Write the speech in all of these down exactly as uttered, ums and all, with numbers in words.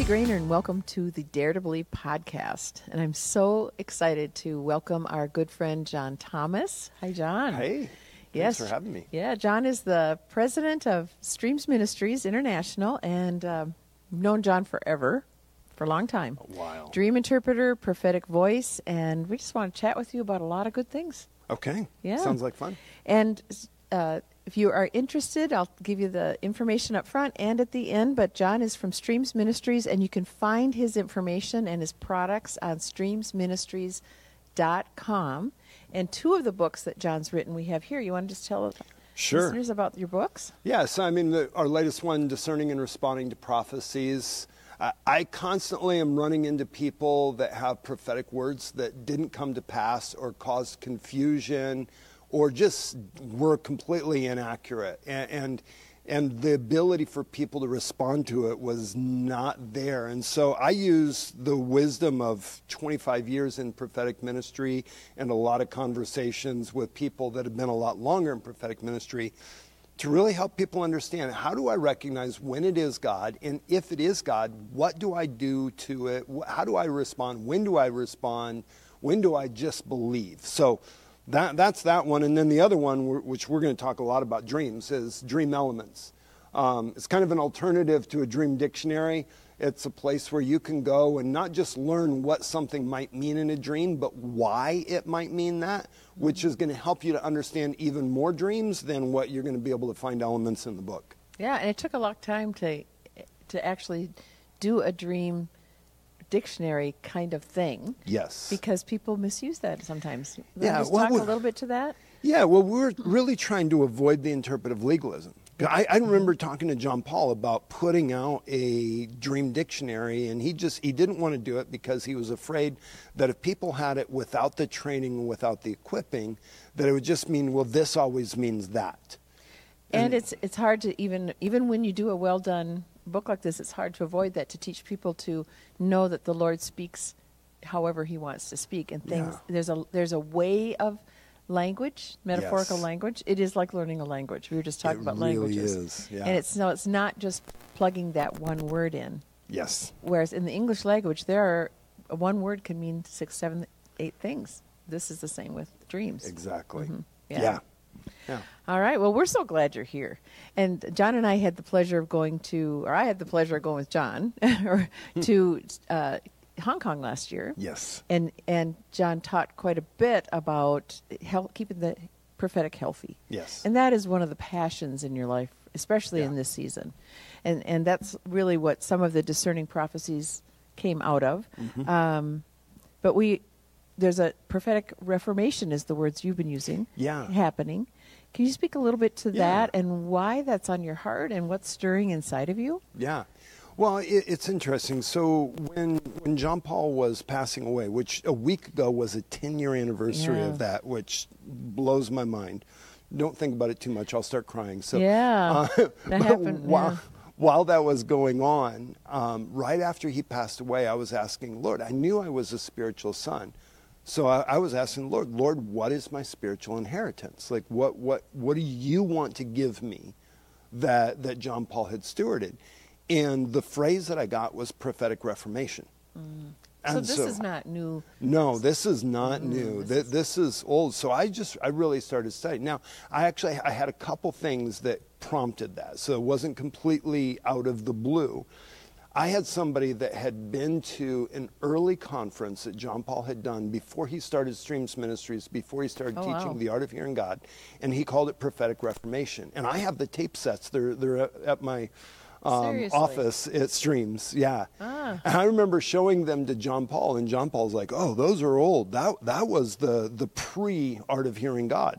Lindsay Grainer, and welcome to the Dare to Believe podcast. And I'm so excited to welcome our good friend, John Thomas. Hi, John. Hey, yes. Thanks for having me. Yeah, John is the president of Streams Ministries International, and um, known John forever, for a long time. A while. Dream interpreter, prophetic voice, and we just want to chat with you about a lot of good things. Okay. Yeah. Sounds like fun. And uh, if you are interested, I'll give you the information up front and at the end. But John is from Streams Ministries, and you can find his information and his products on streams ministries dot com. And two of the books that John's written we have here. You want to just tell Sure. listeners about your books? Yes. I mean, the, our latest one, Discerning and Responding to Prophecies. Uh, I constantly am running into people that have prophetic words that didn't come to pass or caused confusion or just were completely inaccurate. And, and and the ability for people to respond to it was not there. And so I use the wisdom of twenty-five years in prophetic ministry and a lot of conversations with people that have been a lot longer in prophetic ministry to really help people understand, how do I recognize when it is God, and if it is God, what do I do to it? How do I respond? When do I respond? When do I just believe? So that that's that one. And then the other one, which we're going to talk a lot about dreams, is Dream Elements. Um, it's kind of an alternative to a dream dictionary. It's a place where you can go and not just learn what something might mean in a dream, but why it might mean that, which is going to help you to understand even more dreams than what you're going to be able to find elements in the book. Yeah, and it took a long time to to actually do a dream dictionary kind of thing. Yes. Because people misuse that sometimes. Yeah, Just well, talk a well- little bit to that. Yeah, well, we're really trying to avoid the interpretive legalism. I, I remember talking to John Paul about putting out a dream dictionary, and he just he didn't want to do it because he was afraid that if people had it without the training and without the equipping, that it would just mean, well, this always means that. And it's it's hard to even even when you do a well done book like this, it's hard to avoid that, to teach people to know that the Lord speaks however He wants to speak, and things. Yeah. There's a there's a way of language, metaphorical Yes. language. It is like learning a language. We were just talking It about really languages, is, yeah. and it's no, it's not just plugging that one word in. Yes. Whereas in the English language, there are one word can mean six, seven, eight things. This is the same with dreams. Exactly. Mhm. Yeah. Yeah. Yeah. All right. Well, we're so glad you're here. And John and I had the pleasure of going to, or I had the pleasure of going with John or to uh, Hong Kong last year. Yes. And and John taught quite a bit about health, keeping the prophetic healthy. Yes. And that is one of the passions in your life, especially Yeah. in this season. And and that's really what some of the discerning prophecies came out of. Mhm. Um, but we, there's a prophetic reformation is the words you've been using. Yeah. Happening. Can you speak a little bit to Yeah. that and why that's on your heart and what's stirring inside of you? Yeah. Well, it, it's interesting. So when when John Paul was passing away, which a week ago was a ten-year anniversary Yeah. of that, which blows my mind. Don't think about it too much. I'll start crying. So Yeah, uh, that happened, While, yeah. while that was going on, um, right after he passed away, I was asking, Lord, I knew I was a spiritual son. So I, I was asking, Lord, Lord, what is my spiritual inheritance? Like, what what what do you want to give me that that John Paul had stewarded? And the phrase that I got was prophetic reformation. So And this is not new. No, this is not Mm, new. this Th- is- This is old. So I just, I really started studying. Now, I actually, I had a couple things that prompted that. So it wasn't completely out of the blue. I had somebody that had been to an early conference that John Paul had done before he started Streams Ministries, before he started Oh, teaching wow. the art of hearing God, and he called it prophetic reformation. And I have the tape sets. They're they're at- at my um, Seriously? office at Streams. Yeah. Ah. And I remember showing them to John Paul, and John Paul's like, "Oh, those are old. That that was the the pre art of hearing God."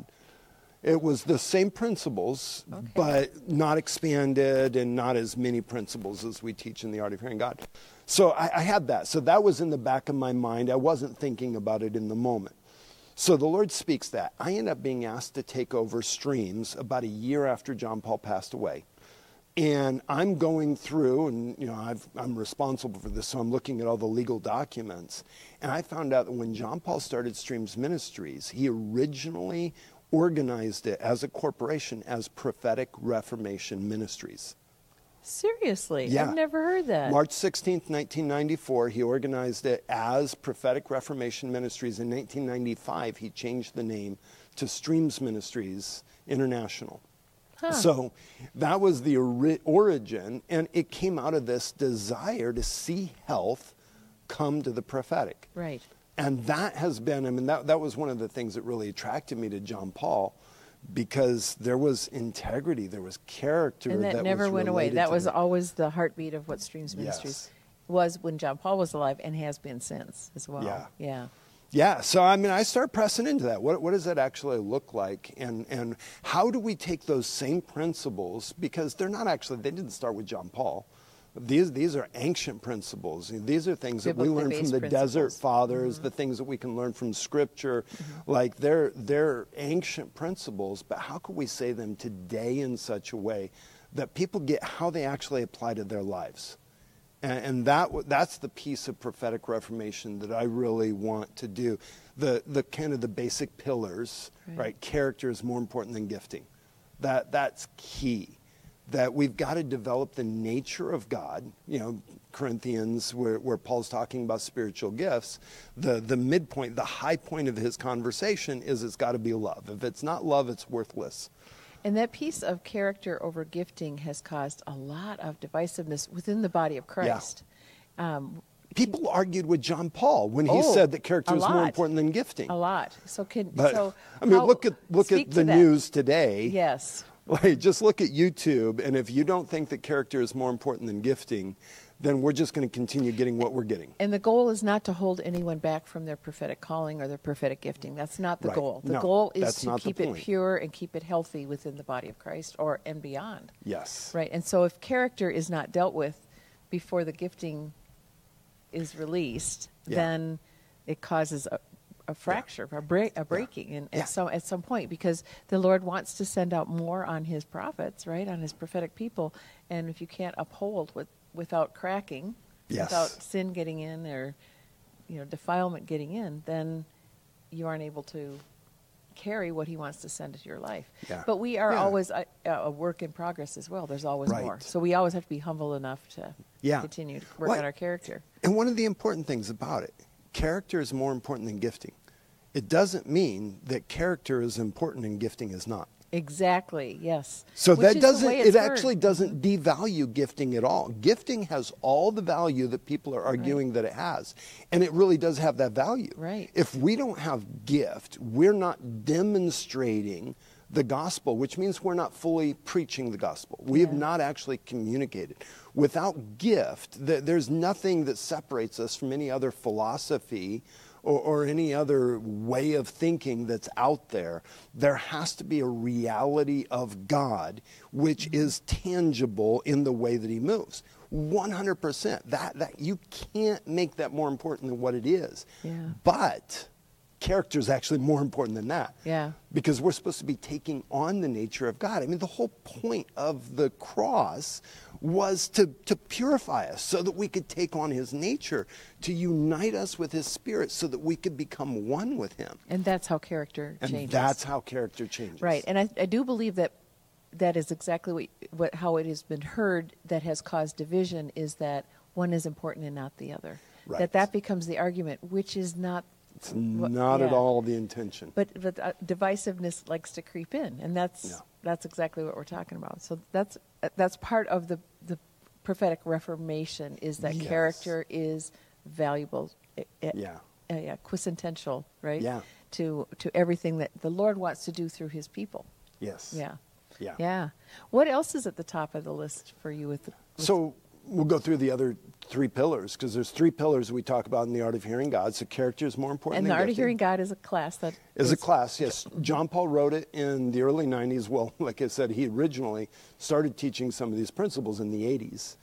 It was the same principles, Okay. but not expanded and not as many principles as we teach in the art of hearing God. So I, I had that. So that was in the back of my mind. I wasn't thinking about it in the moment. So the Lord speaks that. I end up being asked to take over Streams about a year after John Paul passed away. And I'm going through, and you know, I've, I'm responsible for this, so I'm looking at all the legal documents. And I found out that when John Paul started Streams Ministries, he originally organized it as a corporation as Prophetic Reformation Ministries. Seriously? Yeah. I've never heard that. March sixteenth, nineteen ninety-four, he organized it as Prophetic Reformation Ministries. In nineteen ninety-five, he changed the name to Streams Ministries International. Huh. So that was the ori- origin, and it came out of this desire to see health come to the prophetic. Right. And that has been, I mean, that, that was one of the things that really attracted me to John Paul, because there was integrity, there was character. And that, that never was went away. related That to was the- always the heartbeat of what Streams Ministries Yes. was when John Paul was alive, and has been since as well. Yeah. Yeah. Yeah, so I mean, I start pressing into that. What, what does that actually look like? And, and how do we take those same principles, because they're not actually, they didn't start with John Paul. These, these are ancient principles. These are things that we Biblically learn from based the desert principles. fathers, the things that we can learn from Scripture. Like, they're, they're ancient principles, but how can we say them today in such a way that people get how they actually apply to their lives? And, and that w- that's the piece of prophetic reformation that I really want to do. The, the kind of the basic pillars, Right. right? Character is more important than gifting. That, that's key. That we've got to develop the nature of God. You know, Corinthians, where, where Paul's talking about spiritual gifts, the, the midpoint, the high point of his conversation is it's got to be love. If it's not love, it's worthless. And that piece of character over gifting has caused a lot of divisiveness within the body of Christ. Um, People argued with John Paul when he Oh, said that character a is more lot. important than gifting. a lot. So can But so I mean, how- look at look speak at to the that. news today. Yes. Like, just look at YouTube, and if you don't think that character is more important than gifting, then we're just going to continue getting what we're getting. And the goal is not to hold anyone back from their prophetic calling or their prophetic gifting. That's not the Right. goal. The No, goal is that's to not the keep it point. pure and keep it healthy within the body of Christ, or and beyond. Yes. Right. And so if character is not dealt with before the gifting is released, Yeah. then it causes a, a fracture, a break, a breaking, and Yeah. at some at some point, because the Lord wants to send out more on His prophets, right, on His prophetic people, and if you can't uphold with without cracking, Yes. without sin getting in, or you know defilement getting in, then you aren't able to carry what He wants to send into your life. Yeah. But we are Yeah. always a, a work in progress as well. There's always Right. more, so we always have to be humble enough to Yeah. continue to work What- on our character. And one of the important things about it, character is more important than gifting. It doesn't mean that character is important and gifting is not. Exactly. Yes. So Which that is the doesn't, way it it's heard. actually doesn't devalue gifting at all. Gifting has all the value that people are arguing that it has. And it really does have that value. Right. If we don't have gift, we're not demonstrating the gospel, which means we're not fully preaching the gospel. We have Yeah. not actually communicated. Without gift, th- there's nothing that separates us from any other philosophy or, or any other way of thinking that's out there. There has to be a reality of God which is tangible in the way that He moves. one hundred percent. That, that, you can't make that more important than what it is. Yeah. But character is actually more important than that. Yeah. Because we're supposed to be taking on the nature of God. I mean, the whole point of the cross was to, to purify us so that we could take on His nature, to unite us with His Spirit so that we could become one with Him. And that's how character And changes. that's how character changes. Right. And I, I do believe that that is exactly what, what how it has been heard that has caused division, is that one is important and not the other. Right. That that becomes the argument, which is not. It's what- not at yeah. all the intention. But but uh, divisiveness likes to creep in, and that's Yeah. that's exactly what we're talking about. So that's uh, that's part of the the prophetic reformation, is that Yes. character is valuable. uh, uh, Yeah. uh, yeah, quintessential, right? Yeah. To to everything that the Lord wants to do through His people. Yes. Yeah. Yeah. Yeah. What else is at the top of the list for you with the with So we'll go through the other three pillars, because there's three pillars we talk about in the Art of Hearing God. So character is more important and than the Art of gifting. Hearing God is a class that Is a is- class, yes. John Paul wrote it in the early nineties. Well, like I said, he originally started teaching some of these principles in the eighties,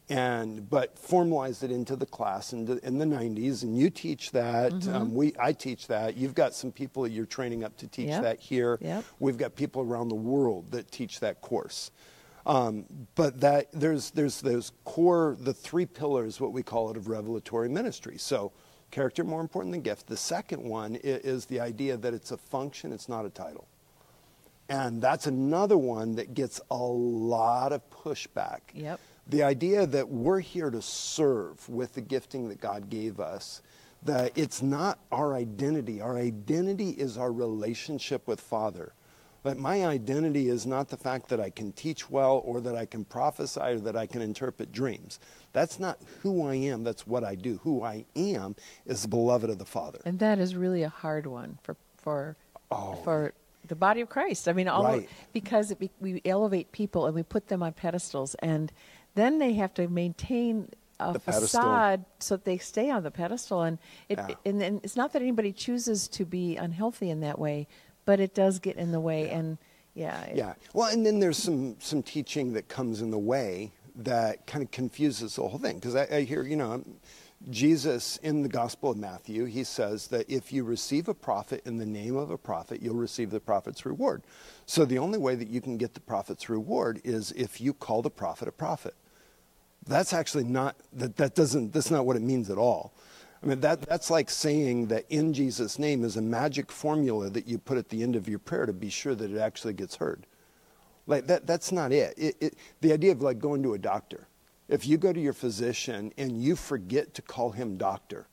and but formalized it into the class in the, in the nineties. And you teach that. Mm-hmm. Um, we I teach that. You've got some people that you're training up to teach Yep. that here. Yep. We've got people around the world that teach that course. Um, but that there's there's those core, the three pillars, what we call it, of revelatory ministry. So character more important than gift. The second one is, is the idea that it's a function, it's not a title. And that's another one that gets a lot of pushback. Yep. The idea that we're here to serve with the gifting that God gave us, that it's not our identity. Our identity is our relationship with Father. But my identity is not the fact that I can teach well or that I can prophesy or that I can interpret dreams. That's not who I am. That's what I do. Who I am is the beloved of the Father. And that is really a hard one for for Oh. for the body of Christ. I mean, all Right. of, because it be, we elevate people and we put them on pedestals, and then they have to maintain a The pedestal. facade so that they stay on the pedestal. And it Yeah. and, and it's not that anybody chooses to be unhealthy in that way, but it does get in the way. Yeah. And yeah, it- Yeah. Well, and then there's some some teaching that comes in the way that kind of confuses the whole thing. Because I, I hear, you know, Jesus in the Gospel of Matthew, he says that if you receive a prophet in the name of a prophet, you'll receive the prophet's reward. So the only way that you can get the prophet's reward is if you call the prophet a prophet. That's actually not, that, that doesn't, that's not what it means at all. I mean, that, that's like saying that in Jesus' name is a magic formula that you put at the end of your prayer to be sure that it actually gets heard. Like that, that's not it. It, it. The idea of like going to a doctor. If you go to your physician and you forget to call him doctor,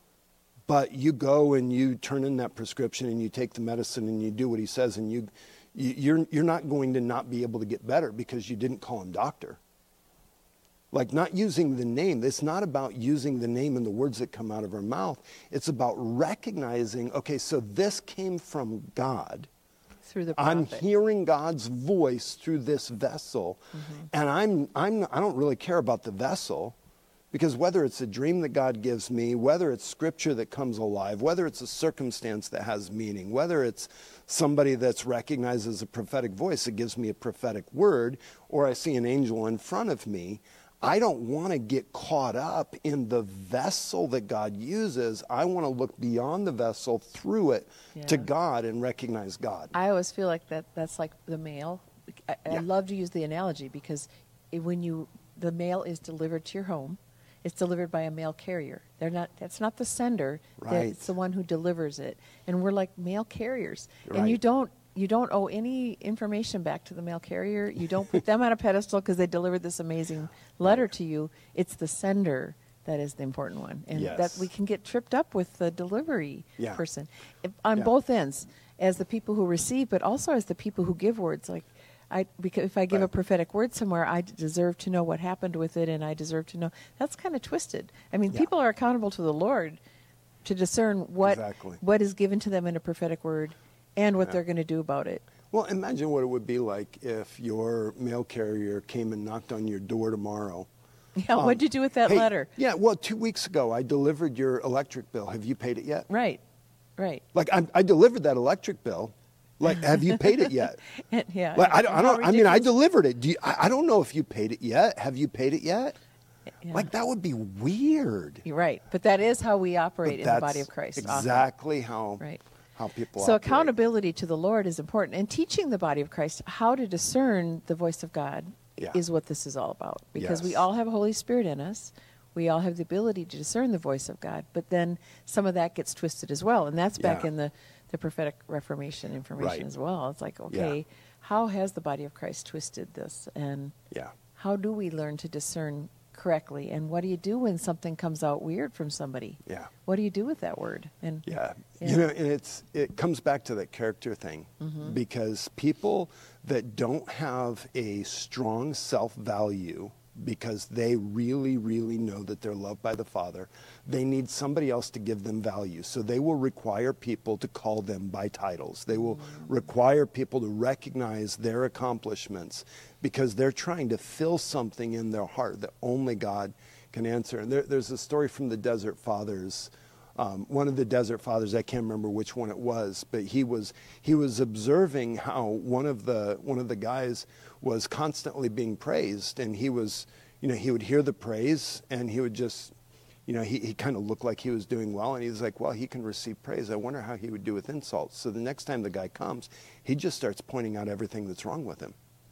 but you go and you turn in that prescription and you take the medicine and you do what he says, and you, you you're you're not going to not be able to get better because you didn't call him doctor. Like not using the name. It's not about using the name and the words that come out of our mouth. It's about recognizing, okay, so this came from God. through the I'm prophet. hearing God's voice through this vessel, Mm-hmm. and I'm I'm I don't really care about the vessel, because whether it's a dream that God gives me, whether it's scripture that comes alive, whether it's a circumstance that has meaning, whether it's somebody that's recognized as a prophetic voice that gives me a prophetic word, or I see an angel in front of me, I don't want to get caught up in the vessel that God uses. I want to look beyond the vessel through it to Yeah. God and recognize God. I always feel like that that's like the mail. I, I Yeah. love to use the analogy because it, when you the mail is delivered to your home, it's delivered by a mail carrier. They're not. That's not the sender. Right. It's the one who delivers it. And we're like mail carriers. And you Right. don't you don't owe any information back to the mail carrier. You don't put them on a pedestal because they delivered this amazing letter Right. to you. It's the sender that is the important one, and Yes. that we can get tripped up with the delivery Yeah. person if, on Yeah. both ends, as the people who receive, but also as the people who give words. Like, I because if I give a Right. prophetic word somewhere, I deserve to know what happened with it, and I deserve to know. That's kind of twisted. I mean, Yeah. people are accountable to the Lord to discern what Exactly. what is given to them in a prophetic word, and what Yeah. they're going to do about it. Well, imagine what it would be like if your mail carrier came and knocked on your door tomorrow. Yeah, Um, what'd you do with that "Hey, letter? Yeah, well, two weeks ago I delivered your electric bill. Have you paid it yet? Right, right. Like I, I delivered that electric bill. Like, have you paid it yet? And, yeah. Like, I and don't. I, how don't I mean, I ridiculous- delivered it. Do you, I, I don't know if you paid it yet. Have you paid it yet? Yeah. Like that would be weird. You're right, but that is how we operate But in the that's body of Christ. often. Exactly how Right. how people. So operate. accountability to the Lord is important, and teaching the body of Christ how to discern the voice of God Yeah. is what this is all about. Because we Yes. all have a Holy Spirit in us. We all have the ability to discern the voice of God, but then some of that gets twisted as well, and that's back Yeah. in the, the prophetic Reformation information Right. as well. It's like, okay, how has the body of Christ twisted this, and Yeah. how do we learn to discern correctly, and what do you do when something comes out weird from somebody? Yeah. What do you do with that word? And Yeah. Yeah. You know, and it's it comes back to that character thing, Mm-hmm. because people that don't have a strong self-value because they really, really know that they're loved by the Father, they need somebody else to give them value. So they will require people to call them by titles. They will require people to recognize their accomplishments because they're trying to fill something in their heart that only God can answer. And there, there's a story from the Desert Fathers. Um, one of the Desert Fathers, I can't remember which one it was, but he was he was observing how one of the one of the guys was constantly being praised, and he was, you know, he would hear the praise, and he would just, you know, he, he kind of looked like he was doing well, and he was like, well, he can receive praise. I wonder how he would do with insults. So the next time the guy comes, he just starts pointing out everything that's wrong with him,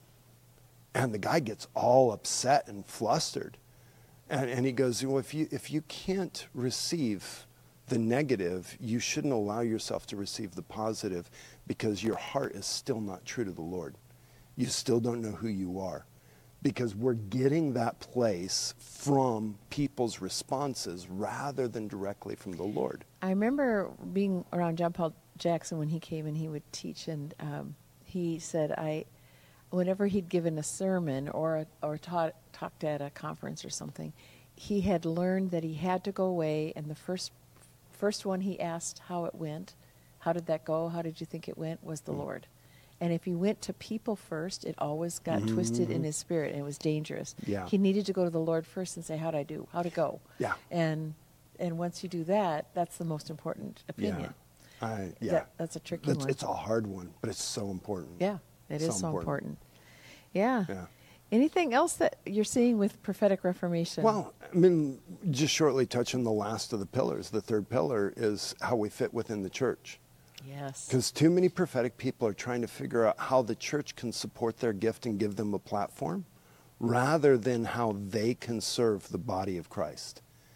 and the guy gets all upset and flustered, and and he goes, well, if you if you can't receive the negative, you shouldn't allow yourself to receive the positive, because your heart is still not true to the Lord. You still don't know who you are. because we're getting that place from people's responses rather than directly from the Lord. I remember being around John Paul Jackson when he came and he would teach, and um, he said, "I, whenever he'd given a sermon or or taught talked at a conference or something, he had learned that he had to go away, and the first first one he asked how it went, how did that go, how did you think it went, was the mm. Lord." And if he went to people first, it always got mm-hmm. twisted in his spirit, and it was dangerous. Yeah. He needed to go to the Lord first and say, how'd I do? How'd it go? Yeah. And and once you do that, that's the most important opinion. Yeah. I, yeah. That, that's a tricky that's, one. It's a hard one, but it's so important. Yeah, it so is so important. important. Yeah. Yeah. Anything else that you're seeing with prophetic reformation? Well, I mean, just shortly touching the last of the pillars, the third pillar is how we fit within the church. Yes. Because too many prophetic people are trying to figure out how the church can support their gift and give them a platform rather than how they can serve the body of Christ.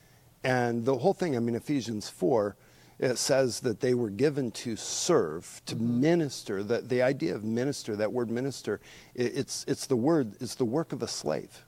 And the whole thing, I mean, Ephesians four, it says that they were given to serve, to mm-hmm. minister. That the idea of minister, that word minister, it, it's it's the word, it's the work of a slave.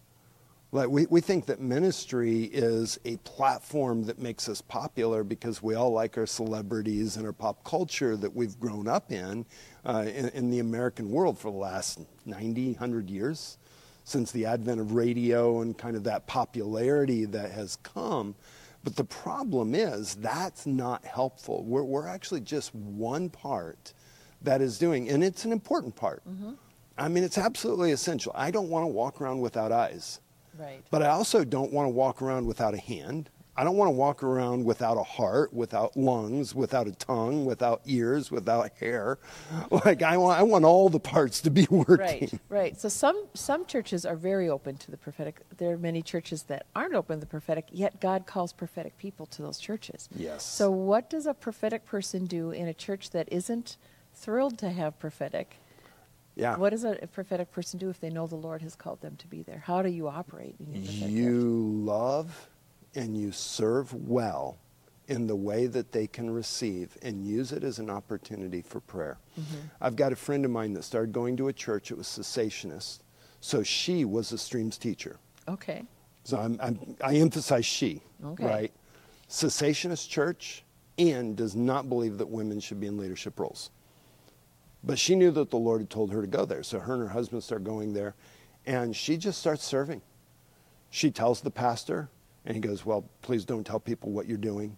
Like we, we think that ministry is a platform that makes us popular because we all like our celebrities and our pop culture that we've grown up in, uh, in, in the American world for the last ninety, one hundred years, since the advent of radio and kind of that popularity that has come. But the problem is that's not helpful. We're, we're actually just one part that is doing, and it's an important part. Mm-hmm. I mean, it's absolutely essential. I don't want to walk around without eyes. Right. But I also don't want to walk around without a hand. I don't want to walk around without a heart, without lungs, without a tongue, without ears, without hair. Like I want, I want all the parts to be working. Right, right. So some some churches are very open to the prophetic. There are many churches that aren't open to the prophetic, yet God calls prophetic people to those churches. Yes. So what does a prophetic person do in a church that isn't thrilled to have prophetic? Yeah. What does a prophetic person do if they know the Lord has called them to be there? How do you operate in your prophetic You gift? love and you serve well in the way that they can receive and use it as an opportunity for prayer. Mm-hmm. I've got a friend of mine that started going to a church. It was cessationist. So she was a Streams teacher. Okay. So I'm, I'm, I emphasize she, okay. right? Cessationist church and does not believe that women should be in leadership roles. But she knew that the Lord had told her to go there. So her and her husband start going there. And she just starts serving. She tells the pastor, and he goes, well, please don't tell people what you're doing.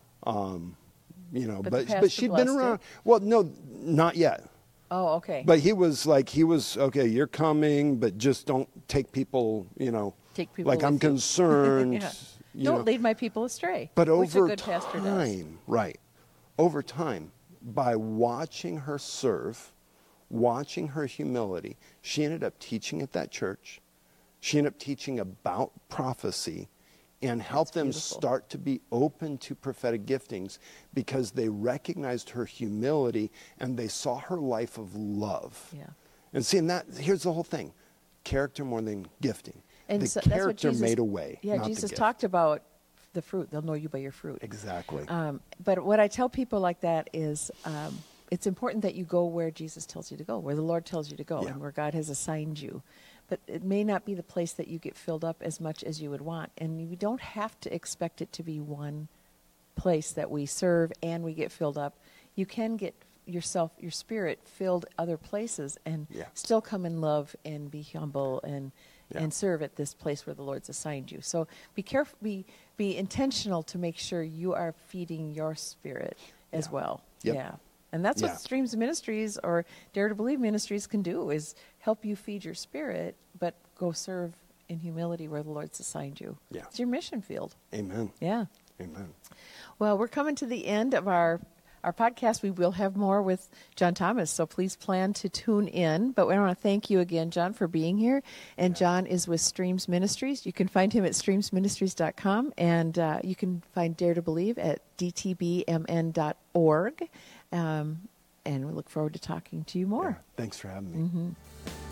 Um, you know, but but, but, but she'd been around. It? Well, no, not yet. Oh, okay. But he was like, he was, okay, you're coming, but just don't take people, you know, take people like I'm you. concerned. yeah. you Don't know. lead my people astray. But which over a good pastor time, does. right, over time, by watching her serve, watching her humility, she ended up teaching at that church. She ended up teaching about prophecy and helped them start to be open to prophetic giftings because they recognized her humility and they saw her life of love. Yeah. And see, and that, here's the whole thing. Character more than gifting. And the so character that's what Jesus, made a way. Yeah, not Jesus the gift. talked about the fruit. They'll know you by your fruit. Exactly. Um, but what I tell people like that is um, it's important that you go where Jesus tells you to go, where the Lord tells you to go, Yeah. and where God has assigned you. But it may not be the place that you get filled up as much as you would want. And you don't have to expect it to be one place that we serve and we get filled up. You can get yourself, your spirit filled other places and Yeah. still come in love and be humble and Yeah. and serve at this place where the Lord's assigned you. So be careful, be be intentional to make sure you are feeding your spirit as Yeah. well. Yep. Yeah. And that's Yeah. what Streams Ministries or Dare to Believe Ministries can do, is help you feed your spirit, but go serve in humility where the Lord's assigned you. Yeah. It's your mission field. Amen. Yeah. Amen. Well, we're coming to the end of our our podcast. We will have more with John Thomas, so please plan to tune in. But we want to thank you again, John, for being here. And Yeah. John is with Streams Ministries. You can find him at streams ministries dot com, and uh, you can find Dare to Believe at d t b m n dot org. Um, and we look forward to talking to you more. Yeah. Thanks for having me. Mm-hmm.